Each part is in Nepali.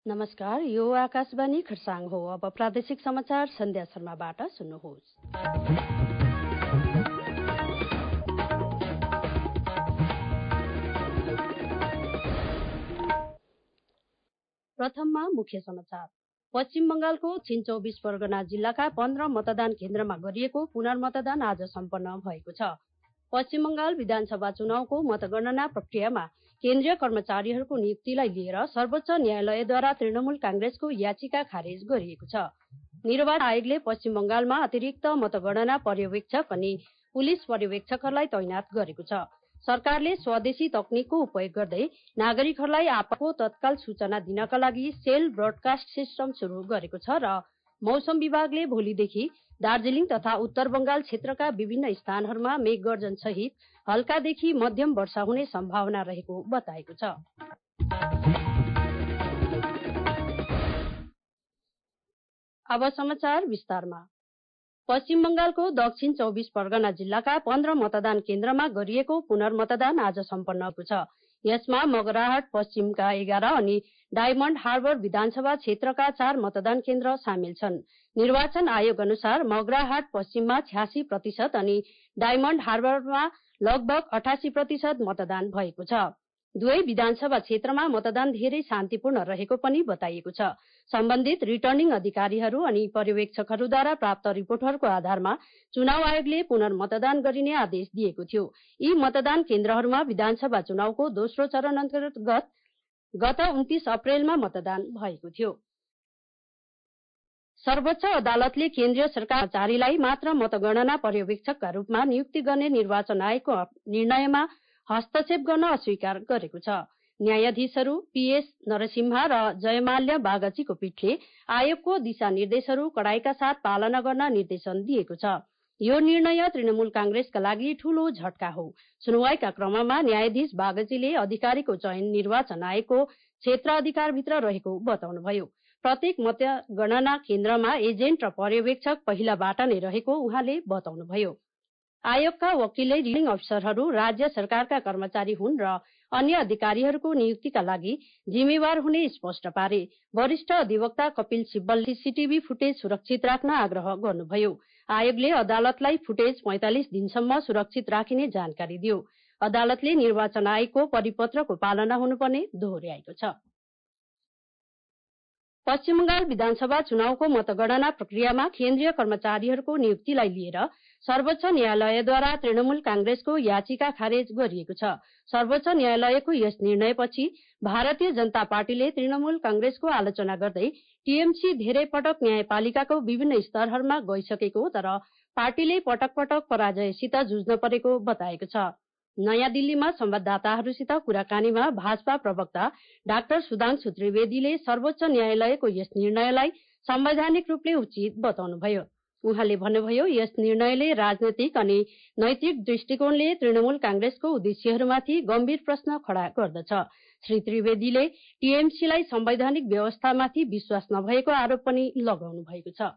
नमस्कार, यो आकाशवाणी खरसाङ हो। अब प्रादेशिक समाचार सन्ध्या शर्माबाट सुन्नुहोस्। प्रथममा मुख्य समाचार। पश्चिम बंगालको 24 परगना जिल्लाका 15 मतदान केन्द्रमा गरिएको पुनर्मतदान आज सम्पन्न भएको छ। पश्चिम बंगाल विधानसभा चुनावको मतगणना प्रक्रियामा केन्द्रीय कर्मचारीहरूको नियुक्तिलाई लिएर सर्वोच्च न्यायालयद्वारा तृणमूल कांग्रेसको याचिका खारेज गरिएको छ। निर्वाचन आयोगले पश्चिम बंगालमा अतिरिक्त मतगणना पर्यवेक्षक अनि पुलिस पर्यवेक्षकहरूलाई तैनात गरेको छ। सरकारले स्वदेशी तकनिकको उपयोग गर्दै नागरिकहरूलाई आपदाको तत्काल सूचना दिनका लागि सेल ब्रोडकास्ट सिस्टम शुरू गरेको छ र मौसम विभागले भोलिदेखि दार्जिलिङ तथा उत्तर बंगाल क्षेत्रका विभिन्न स्थानहरूमा मेघगर्जन सहित हल्कादेखि मध्यम वर्षा हुने सम्भावना रहेको बताएको छ। अब समाचार विस्तारमा। पश्चिम बंगालको दक्षिण 24 परगना जिल्लाका 15 मतदान केन्द्रमा गरिएको पुनर्मतदान आज सम्पन्न भएको छ। यसमा मगराहाट पश्चिमका 11 अनि डायमण्ड हार्बर विधानसभा क्षेत्रका 4 मतदान केन्द्र सामेल छन्। निर्वाचन आयोग अनुसार मगराहाट पश्चिममा 86% अनि डायमण्ड हार्बरमा लगभग 88% मतदान भएको छ। दुवै विधानसभा क्षेत्रमा मतदान धेरै शान्तिपूर्ण रहेको पनि बताइएको छ। सम्बन्धित रिटर्निङ अधिकारीहरू अनि पर्यवेक्षकहरूद्वारा प्राप्त रिपोर्टहरूको आधारमा चुनाव आयोगले पुनर्मतदान गरिने आदेश दिएको थियो। यी मतदान केन्द्रहरूमा विधानसभा चुनावको दोस्रो चरण अन्तर्गत गत 29 अप्रेलमा मतदान भएको थियो। सर्वोच्च अदालतले केन्द्रीय सरकार कर्मचारीलाई मात्र मतगणना पर्यवेक्षकका रूपमा नियुक्ति गर्ने निर्वाचन आयोगको निर्णयमा हस्तक्षेप गर्न अस्वीकार गरेको छ। न्यायाधीशहरू पीएस नरसिम्हा र जयमाल्य बागचीको पीठले आयोगको दिशानिर्देशहरू कडाइका साथ पालना गर्न निर्देशन दिएको छ। यो निर्णय तृणमूल कांग्रेसका लागि ठूलो झट्का हो। सुनवाईका क्रममा न्यायाधीश बागचीले अधिकारीको चयन निर्वाचन आयोगको क्षेत्र अधिकारभित्र रहेको बताउनुभयो। प्रत्येक मतगणना केन्द्रमा एजेन्ट र पर्यवेक्षक पहिलाबाट नै रहेको उहाँले बताउनुभयो। आयोगका वकिलले रिटर्निङ अफिसरहरू राज्य सरकारका कर्मचारी हुन् र अन्य अधिकारीहरूको नियुक्तिका लागि जिम्मेवार हुने स्पष्ट पारे। वरिष्ठ अधिवक्ता कपिल सिब्बलले सीसीटीभी फुटेज सुरक्षित राख्न आग्रह गर्नुभयो। आयोगले अदालतलाई फुटेज 45 दिनसम्म सुरक्षित राखिने जानकारी दियो। अदालतले निर्वाचन आयोगको परिपत्रको पालना हुनुपर्ने दोहोर्याएको छ। पश्चिम बंगाल विधानसभा चुनावको मतगणना प्रक्रियामा केन्द्रीय कर्मचारीहरूको नियुक्तिलाई लिएर सर्वोच्च न्यायालयद्वारा तृणमूल कांग्रेसको याचिका खारेज गरिएको छ। सर्वोच्च न्यायालयको यस निर्णयपछि भारतीय जनता पार्टीले तृणमूल कांग्रेसको आलोचना गर्दै टीएमसी धेरै पटक न्यायपालिकाको विभिन्न स्तरहरूमा गइसकेको तर पार्टीले पटक पटक पराजयसित जुझ्न परेको बताएको छ। नयाँ दिल्लीमा संवाददाताहरूसित कुराकानीमा भाजपा प्रवक्ता डाक्टर सुधांशु त्रिवेदीले सर्वोच्च न्यायालयको यस निर्णयलाई संवैधानिक रूपले उचित बताउनुभयो। उहाँले भन्नुभयो, यस निर्णयले राजनैतिक अनि नैतिक दृष्टिकोणले तृणमूल कांग्रेसको उद्देश्यहरूमाथि गम्भीर प्रश्न खड़ा गर्दछ। श्री त्रिवेदीले टीएमसीलाई संवैधानिक व्यवस्थामाथि विश्वास नभएको आरोप पनि लगाउनु भएको छ।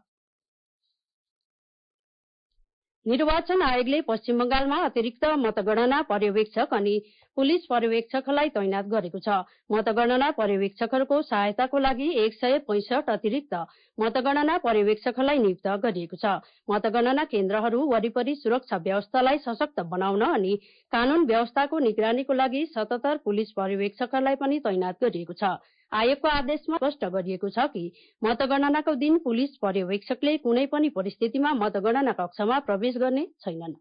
निर्वाचन आयोगले पश्चिम बंगालमा अतिरिक्त मतगणना पर्यवेक्षक अनि पुलिस पर्यवेक्षकहरूलाई तैनात गरेको छ। मतगणना पर्यवेक्षकहरूको सहायताको लागि 165 अतिरिक्त मतगणना पर्यवेक्षकहरूलाई नियुक्त गरिएको छ। मतगणना केन्द्रहरू वरिपरि सुरक्षा व्यवस्थालाई सशक्त बनाउन अनि कानून व्यवस्थाको निगरानीको लागि 77 पुलिस पर्यवेक्षकहरूलाई पनि तैनात गरिएको छ। आयोगको आदेशमा स्पष्ट गरिएको छ कि मतगणनाको दिन पुलिस पर्यवेक्षकले कुनै पनि परिस्थितिमा मतगणना कक्षमा प्रवेश गर्ने छैनन्।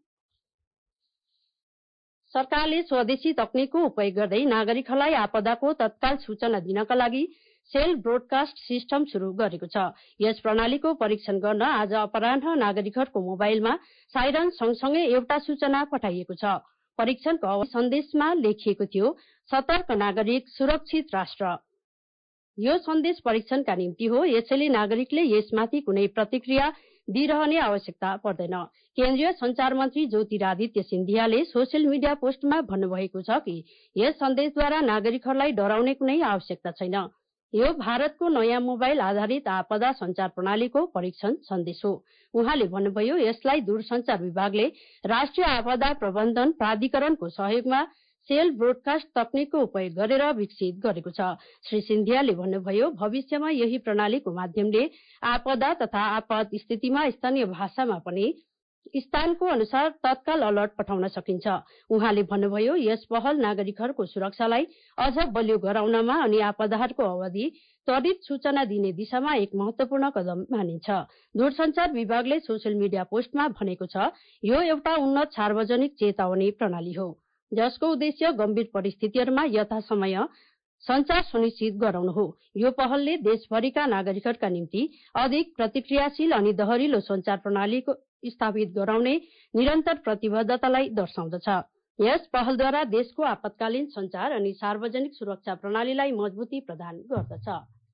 सरकारले स्वदेशी तकनिकको उपयोग गर्दै नागरिकहरूलाई आपदाको तत्काल सूचना दिनका लागि सेल ब्रोडकास्ट सिस्टम शुरू गरेको छ। यस प्रणालीको परीक्षण गर्न आज अपराह्न नागरिकहरूको मोबाइलमा साइरन सँगसँगै एउटा सूचना पठाइएको छ। परीक्षणको सन्देशमा लेखिएको थियो, सतर्क नागरिक सुरक्षित राष्ट्र। यो सन्देश परीक्षणका निम्ति हो, यसैले नागरिकले यसमाथि कुनै प्रतिक्रिया दिइरहने आवश्यकता पर्दैन। केन्द्रीय संचार मन्त्री ज्योतिरादित्य सिन्धियाले सोशल मिडिया पोस्टमा भन्नुभएको छ कि यस सन्देशद्वारा नागरिकहरूलाई डराउने कुनै आवश्यकता छैन। यो भारतको नयाँ मोबाइल आधारित आपदा संचार प्रणालीको परीक्षण सन्देश हो। उहाँले भन्नुभयो, यसलाई दूरसञ्चार विभागले राष्ट्रिय आपदा प्रबन्धन प्राधिकरणको सहयोगमा सेल ब्रोडकास्ट तकनिकको उपयोग गरेर विकसित गरेको छ। श्री सिन्धियाले भन्नुभयो, भविष्यमा यही प्रणालीको माध्यमले आपदा तथा आपात स्थितिमा स्थानीय भाषामा पनि स्थानको अनुसार तत्काल अलर्ट पठाउन सकिन्छ। उहाँले भन्नुभयो, यस पहल नागरिकहरूको सुरक्षालाई अझ बलियो गराउनमा अनि आपदाहरूको अवधि त्वरित सूचना दिने दिशामा एक महत्वपूर्ण कदम मानिन्छ। दूरसञ्चार विभागले सोशल मिडिया पोस्टमा भनेको छ, यो एउटा उन्नत सार्वजनिक चेतावनी प्रणाली हो जसको उद्देश्य गम्भीर परिस्थितिहरूमा यथासमय सञ्चार सुनिश्चित गराउनु हो। यो पहलले देशभरिका नागरिकहरूका निम्ति अधिक प्रतिक्रियाशील अनि दहरिलो सञ्चार प्रणालीको स्थापित गराउने निरन्तर प्रतिबद्धतालाई दर्शाउँदछ। यस पहलद्वारा देशको आपतकालीन सञ्चार अनि सार्वजनिक सुरक्षा प्रणालीलाई मजबुती प्रदान गर्दछ।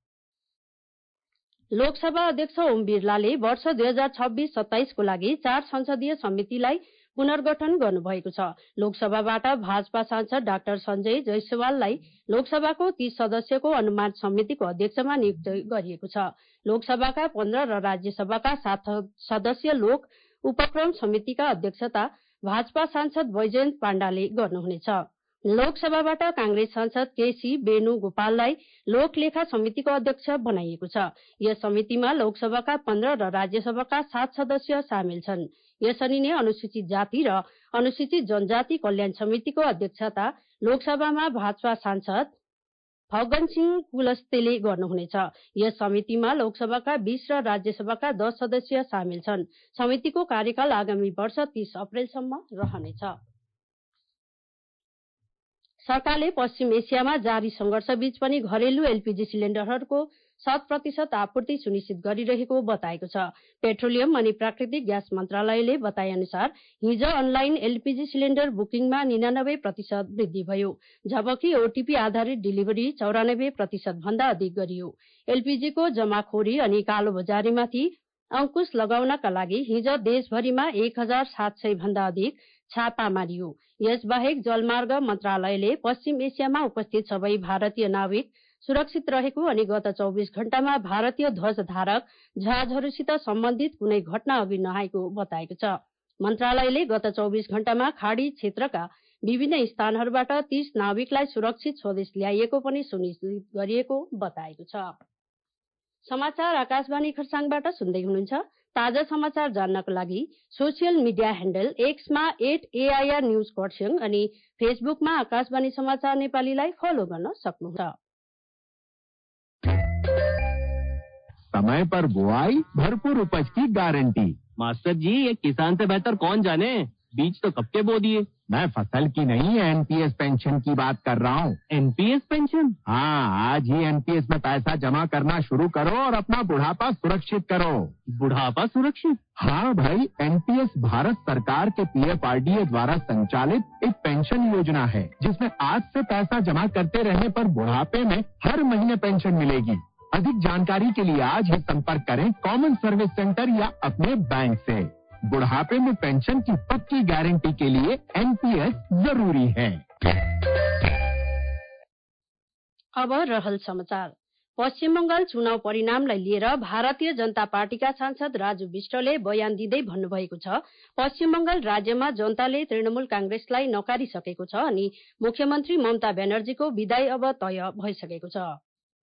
लोकसभा अध्यक्ष ओम बिरलाले वर्ष 2026-27 को लागि 4 संसदीय समितिलाई पुनर्गठन गर्नुभएको छ। लोकसभाबाट भाजपा सांसद डाक्टर सञ्जय जयसवाललाई लोकसभाको 30 सदस्यको अनुमान समितिको अध्यक्षमा नियुक्त गरिएको छ। लोकसभाका 15 र राज्यसभाका 7 सदस्य लोक उपक्रम समितिका अध्यक्षता भाजपा सांसद वैजयन्त पाण्डाले गर्नुहुनेछ। लोकसभाबाट कांग्रेस सांसद केसी वेणुगोपाललाई लोकलेखा समितिको अध्यक्ष बनाइएको छ। यस समितिमा लोकसभाका 15 र राज्यसभाका 7 सदस्य सामेल छन्। यसरी नै अनुसूचित जाति र अनुसूचित जनजाति कल्याण समितिको अध्यक्षता लोकसभामा भाजपा सांसद फग्गन सिंह कुलस्तेले गर्नुहुनेछ। यस समितिमा लोकसभाका 20 र राज्यसभाका 10 सदस्य सामेल छन्। समितिको कार्यकाल आगामी वर्ष 30 अप्रेलसम्म रहनेछ। सरकारले पश्चिम एसियामा जारी संघर्षबीच पनि घरेलु एलपीजी सिलिण्डरहरूको 100% आपूर्ति सुनिश्चित गरिरहेको बताएको छ। पेट्रोलियम अनि प्राकृतिक ग्यास मन्त्रालयले बताए अनुसार हिजो अनलाइन एलपीजी सिलिण्डर बुकिङमा 99% वृद्धि भयो, जबकि ओटीपी आधारित डिलिभरी 94% भन्दा अधिक गरियो। एलपीजीको जमाखोरी अनि कालोबजारीमाथि अंकुश लगाउनका लागि हिजो देशभरिमा 1700 भन्दा अधिक छापा मारियो। यसबाहेक जलमार्ग मन्त्रालयले पश्चिम एसियामा उपस्थित सबै भारतीय नाविक सुरक्षित रहेको अनि गत 24 घण्टामा भारतीय ध्वजधारक जहाजहरूसित सम्बन्धित कुनै घटना अघि नआएको बताएको छ। मन्त्रालयले गत 24 घण्टामा खाडी क्षेत्रका विभिन्न स्थानहरूबाट 30 नाविकलाई सुरक्षित स्वदेश ल्याइएको पनि सुनिश्चित गरिएको बताएको छ। समाचार आकाशवाणी खरसाङबाट सुन्दै हुनुहुन्छ। ताजा समाचार जान्नको लागि सोसियल मिडिया ह्यान्डल एक्समा @AIR न्यूज खरसाङ अनि फेसबुकमा आकाशवाणी समाचार नेपालीलाई फलो गर्न सक्नुहुन्छ। समय पर बुआई, भरपूर उपज की गारंटी। मास्टर जी, ये किसान से बेहतर कौन जाने, बीज तो कब के बो दिए। मैं फसल की नहीं, एनपीएस पेंशन की बात कर रहा हूँ। NPS pension? हाँ, आज ही एनपीएस में पैसा जमा करना शुरू करो और अपना बुढ़ापा सुरक्षित करो। बुढ़ापा सुरक्षित? हाँ भाई, एनपीएस भारत सरकार के पीएफआरडीए द्वारा संचालित एक पेंशन योजना है, जिसमें आज से पैसा जमा करते रहने पर बुढ़ापे में हर महीने पेंशन मिलेगी। अधिक जानकारी के लिए आज ही संपर्क करें कॉमन सर्विस सेंटर या अपने बैंक से। बुढ़ापे में पेंशन की पक्की गारंटी के लिए एनपीएस जरूरी है। अब रहल समाचार। पश्चिम बंगाल चुनाव परिणामलाई लिएर भारतीय जनता पार्टीका सांसद राजु विष्टले बयान दिँदै भन्नुभएको छ, पश्चिम बंगाल राज्यमा जनताले तृणमूल कांग्रेसलाई नकारिसकेको छ अनि मुख्यमन्त्री ममता ब्यानर्जीको विदाई अब तय भइसकेको छ।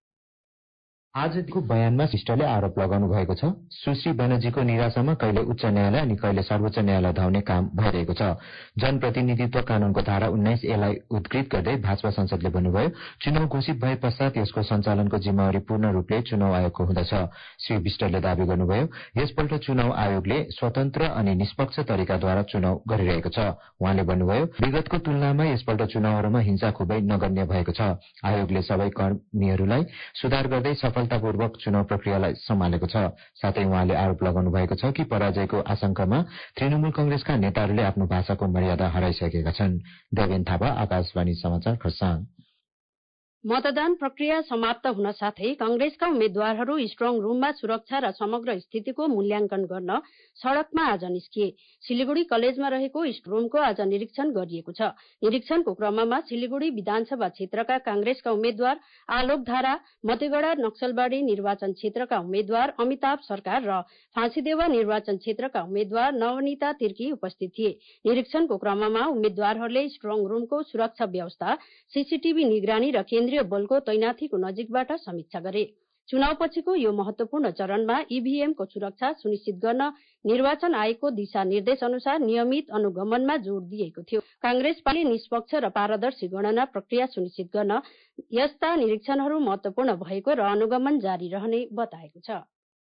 आजको बयानमा विष्टले आरोप लगाउनु भएको छ, सुश्री ब्यानर्जीको निराशामा कहिले उच्च न्यायालय अनि कहिले सर्वोच्च न्यायालय धाउने काम भइरहेको छ। जनप्रतिनिधित्व कानूनको धारा 19 एलाई उद्धृत गर्दै भाजपा सांसदले भन्नुभयो, चुनाव घोषित भए पश्चात यसको सञ्चालनको जिम्मेवारी पूर्ण रूपले चुनाव आयोगको हुँदछ। श्री विष्टले दावी गर्नुभयो, यसपल्ट चुनाव आयोगले स्वतन्त्र अनि निष्पक्ष तरिकाद्वारा चुनाव गरिरहेको छ। उहाँले भन्नुभयो, विगतको तुलनामा यसपल्ट चुनावहरूमा हिंसा खुबै नगण्य भएको छ। आयोगले सबै कर्मीहरूलाई सुधार गर्दै सफलतापूर्वक चुनाव प्रक्रियालाई सम्हालेको छ। साथै उहाँले आरोप लगाउनु भएको छ कि पराजयको आशंकामा तृणमूल कंग्रेसका नेताहरूले आफ्नो भाषाको मर्यादा हराइसकेका छन्। देवेन थापा, आकाशवाणी समाचार खरसाङ। मतदान प्रक्रिया समाप्त हुन साथै कांग्रेसका उम्मेद्वारहरू स्ट्रङ रूममा सुरक्षा र समग्र स्थितिको मूल्याङ्कन गर्न सड़कमा आज निस्किए। सिलीगुड़ी कलेजमा रहेको स्ट्रङ रूमको आज निरीक्षण गरिएको छ। निरीक्षणको क्रममा सिलीगुड़ी विधानसभा क्षेत्रका कांग्रेसका उम्मेद्वार आलोक धारा, मतेगड़ा नक्सलबाड़ी निर्वाचन क्षेत्रका उम्मेद्वार अमिताभ सरकार र फाँसीदेवा निर्वाचन क्षेत्रका उम्मेद्वार नवनीता तिर्की उपस्थित थिए। निरीक्षणको क्रममा उम्मेद्वारहरूले स्ट्रङ रूमको सुरक्षा व्यवस्था, सीसीटीभी निगरानी र केन्द्रीय बलको तैनाथीको नजिकबाट समीक्षा गरे। चुनावपछिको यो महत्वपूर्ण चरणमा ईभीएमको सुरक्षा सुनिश्चित गर्न निर्वाचन आयोगको दिशा निर्देश अनुसार नियमित अनुगमनमा जोड़ दिएको थियो। कांग्रेस पार्टीले निष्पक्ष र पारदर्शी गणना प्रक्रिया सुनिश्चित गर्न यस्ता निरीक्षणहरू महत्वपूर्ण भएको र अनुगमन जारी रहने बताएको छ।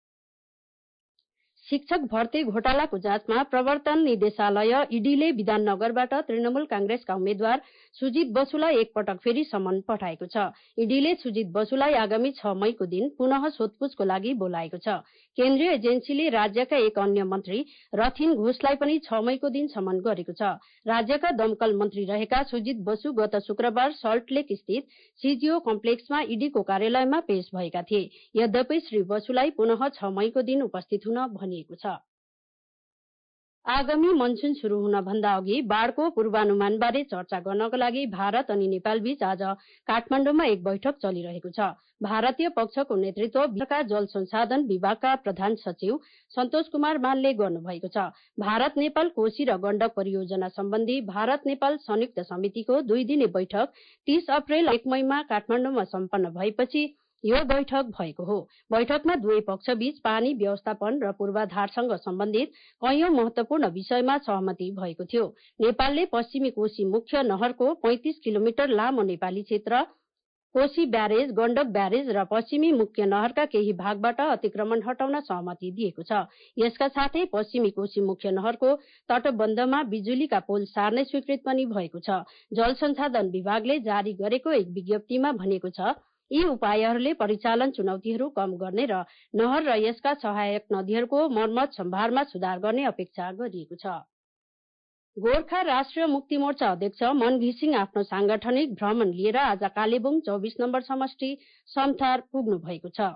शिक्षक भर्ती घोटालाको जाँचमा प्रवर्तन निर्देशालय ईडीले विधाननगरबाट तृणमूल कांग्रेसका उम्मेद्वार सुजित बसुलाई एकपटक फेरि सम्मन पठाएको छ। ईडीले सुजित बसुलाई आगामी 6 मईको दिन पुनः सोधपूछको लागि बोलाएको छ। केन्द्रीय एजेन्सीले राज्यका एक अन्य मन्त्री रथिन घोषलाई पनि 6 मईको दिन सम्मन गरेको छ। राज्यका दमकल मन्त्री रहेका सुजित बसु गत शुक्रबार सल्टलेक स्थित सीजीओ कम्प्लेक्समा ईडीको कार्यालयमा पेश भएका थिए। यद्यपि श्री बसुलाई पुनः 6 मईको दिन उपस्थित हुन भनिएको छ। आगामी मनसून शुरू हुन भन्दा अघि बाढ़को पूर्वानुमानबारे चर्चा गर्नका लागि भारत अनि नेपाल बीच आज काठमाडौँमा एक बैठक चलिरहेको छ। भारतीय पक्षको नेतृत्व विभागका जल संसाधन विभागका प्रधान सचिव सन्तोष कुमार मानले गर्नुभएको छ। भारत नेपाल कोशी र गण्डक परियोजना सम्बन्धी भारत नेपाल संयुक्त समितिको 2 दिने बैठक 30 अप्रेल 1 मईमा काठमाडौँमा सम्पन्न भएपछि यो बैठक भएको हो। बैठकमा दुवै पक्षबीच पानी व्यवस्थापन र पूर्वाधारसँग सम्बन्धित कैयौं महत्वपूर्ण विषयमा सहमति भएको थियो। नेपालले पश्चिमी कोशी मुख्य नहरको 35 किलोमिटर लामो नेपाली क्षेत्र, कोशी ब्यारेज, गण्डक ब्यारेज र पश्चिमी मुख्य नहरका केही भागबाट अतिक्रमण हटाउन सहमति दिएको छ। यसका साथै पश्चिमी कोशी मुख्य नहरको तटबन्धमा बिजुलीका पोल सार्ने स्वीकृत पनि भएको छ। जल संसाधन विभागले जारी गरेको एक विज्ञप्तिमा भनेको छ, यी उपायहरूले परिचालन चुनौतीहरू कम गर्ने र नहर र यसका सहायक नदीहरूको मर्मत सम्भारमा सुधार गर्ने अपेक्षा गरिएको छ। गोर्खा राष्ट्रिय मुक्ति मोर्चा अध्यक्ष मन घिसिङ आफ्नो सांगठनिक भ्रमण लिएर आज कालेबुङ 24 नम्बर समष्टि समथार पुग्नु भएको छ।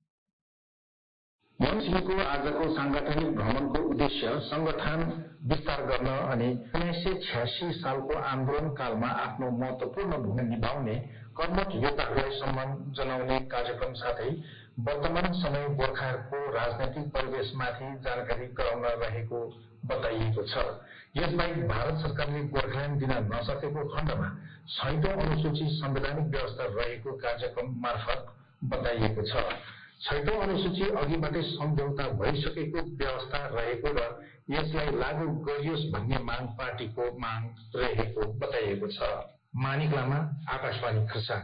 मनसिंहको आजको सांगठनिक भ्रमणको उद्देश्य संगठन विस्तार गर्न अनि 1986 सालको आन्दोलन कालमा आफ्नो महत्वपूर्ण भूमिका निभाउने कर्मठ योद्धाहरूलाई सम्मान जनाउने कार्यक्रम साथै वर्तमान समय गोर्खाहरूको राजनैतिक परिवेशमाथि जानकारी गराउन रहेको बताइएको छ। यसबाहेक भारत सरकारले गोर्खाल्याण्ड दिन नसकेको खण्डमा 6औं अनुसूची संवैधानिक व्यवस्था रहेको कार्यक्रम मार्फत बताइएको छ। 6औं अनुसूची अघिबाटै सम्झौता भइसकेको व्यवस्था रहेको र यसलाई लागू गरियोस् भन्ने माग पार्टीको माग रहेको बताइएको छ। मानिक लामा, आकाशवाणी खरसाङ।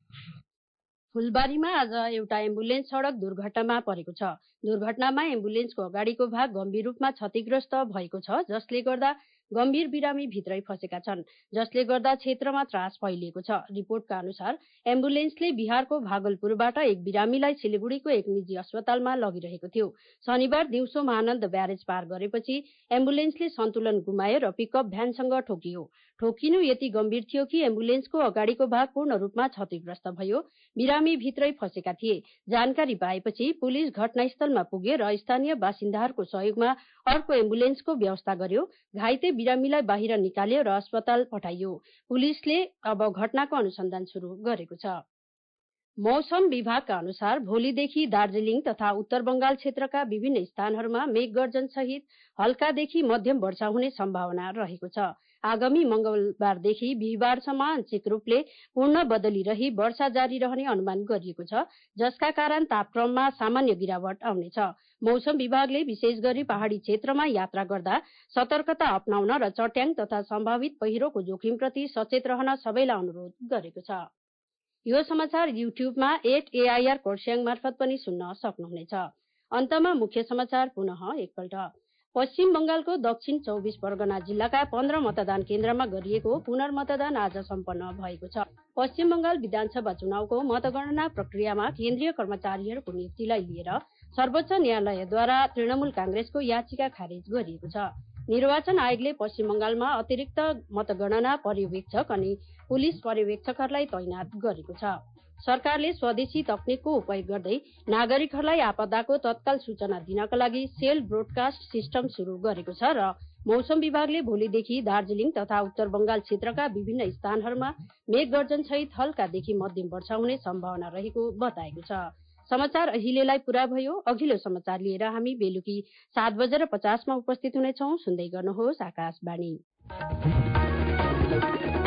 फुलबारीमा आज एउटा एम्बुलेन्स सड़क दुर्घटनामा परेको छ। दुर्घटनामा एम्बुलेन्सको अगाडिको भाग गम्भीर रूपमा क्षतिग्रस्त भएको छ, जसले गर्दा गम्भीर बिरामी भित्रै फसेका छन्, जसले गर्दा क्षेत्रमा त्रास फैलिएको छ। रिपोर्टका अनुसार एम्बुलेन्सले बिहारको भागलपुरबाट एक बिरामीलाई सिलीगुड़ीको एक निजी अस्पतालमा लगिरहेको थियो। शनिबार दिउँसो महानन्द ब्यारेज पार गरेपछि एम्बुलेन्सले सन्तुलन गुमायो र पिकअप भ्यानसँग ठोकियो। ठोकिनु यति गम्भीर थियो कि एम्बुलेन्सको अगाडिको भाग पूर्ण रूपमा क्षतिग्रस्त भयो। बिरामी भित्रै फसेका थिए। जानकारी पाएपछि पुलिस घटनास्थलमा पुग्यो र स्थानीय बासिन्दाहरूको सहयोगमा अर्को एम्बुलेन्सको व्यवस्था गर्यो। घाइते बिरामीलाई बाहिर निकाल्यो र अस्पताल पठाइयो। पुलिसले अब घटनाको अनुसन्धान शुरू गरेको छ। मौसम विभागका अनुसार भोलिदेखि दार्जीलिङ तथा उत्तर बंगाल क्षेत्रका विभिन्न स्थानहरूमा मेघगर्जन सहित हल्कादेखि मध्यम वर्षा हुने सम्भावना रहेको छ। आगामी मंगलबारदेखि बिहिबारसम्म आंशिक रूपले पूर्ण बदली रही वर्षा जारी रहने अनुमान गरिएको छ, जसका कारण तापक्रममा सामान्य गिरावट आउनेछ। मौसम विभागले विशेष गरी पहाड़ी क्षेत्रमा यात्रा गर्दा सतर्कता अपनाउन र चट्याङ तथा सम्भावित पहिरोको जोखिमप्रति सचेत रहन सबैलाई अनुरोध गरेको छ। यो समाचार युट्युबमा @AIR कोर्स्याङ मार्फत पनि सुन्न सक्नुहुनेछ। अन्तमा मुख्य समाचार पुनः एकपल्ट। पश्चिम बंगालको दक्षिण 24 परगना जिल्लाका 15 मतदान केन्द्रमा गरिएको पुनर्मतदान आज सम्पन्न भएको छ। पश्चिम बंगाल विधानसभा चुनावको मतगणना प्रक्रियामा केन्द्रीय कर्मचारीहरूको नियुक्तिलाई लिएर सर्वोच्च न्यायालयद्वारा तृणमूल कांग्रेसको याचिका खारेज गरिएको छ। निर्वाचन आयोगले पश्चिम बंगालमा अतिरिक्त मतगणना पर्यवेक्षक अनि पुलिस पर्यवेक्षकहरूलाई तैनात गरेको छ। सरकारले स्वदेशी तकनिकको उपयोग गर्दै नागरिकहरूलाई आपदाको तत्काल सूचना दिनका लागि सेल ब्रोडकास्ट सिस्टम शुरू गरेको छ र मौसम विभागले भोलिदेखि दार्जीलिङ तथा उत्तर बंगाल क्षेत्रका विभिन्न स्थानहरूमा मेघ गर्जन सहित हल्कादेखि मध्यम वर्षा हुने सम्भावना रहेको बताएको छ। समाचार अहिलेलाई पूरा भयो। अघिल्लो समाचार लिएर हामी बेलुकी 7:50 उपस्थित हुनेछौं। सुन्दै गर्नुहोस् आकाशवाणी।